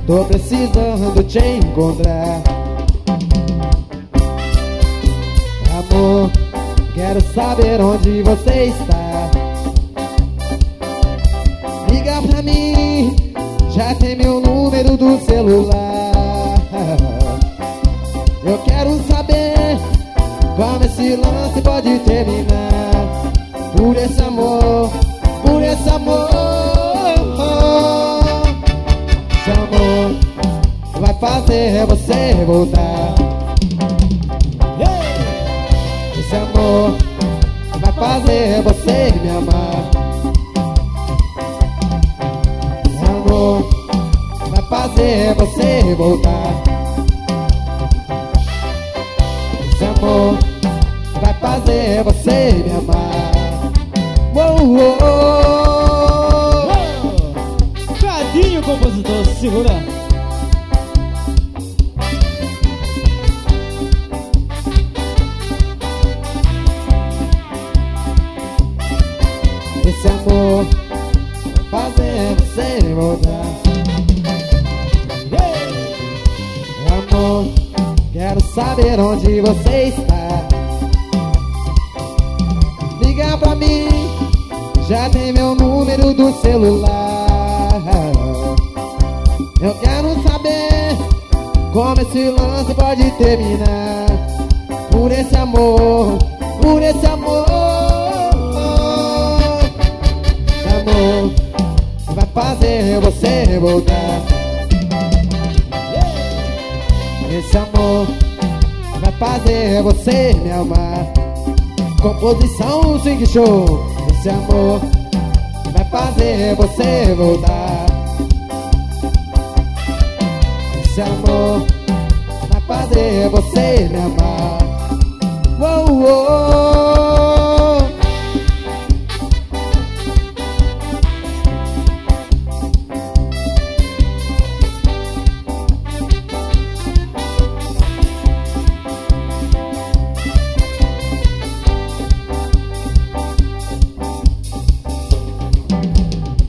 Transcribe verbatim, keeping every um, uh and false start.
tô precisando te encontrar. Amor, quero saber onde você está. Liga pra mim, já tem meu número do celular. Eu quero saber como esse lance pode terminar. Por esse amor, por esse amor. Esse amor vai fazer você voltar. Esse amor vai fazer você me amar. Esse amor vai fazer você voltar. Esse amor vai fazer você me amar. Uou, uou, uou. Cadinho, compositor, segura. Esse amor vai fazer você voltar. Amor, quero saber onde você está. Liga pra mim, já tem meu número do celular. Eu quero saber como esse lance pode terminar. Por esse amor, por esse amor. Esse amor vai fazer você voltar. Esse amor vai fazer você me amar. Composição Swing Show. Esse amor vai fazer você voltar. Esse amor vai fazer você me amar.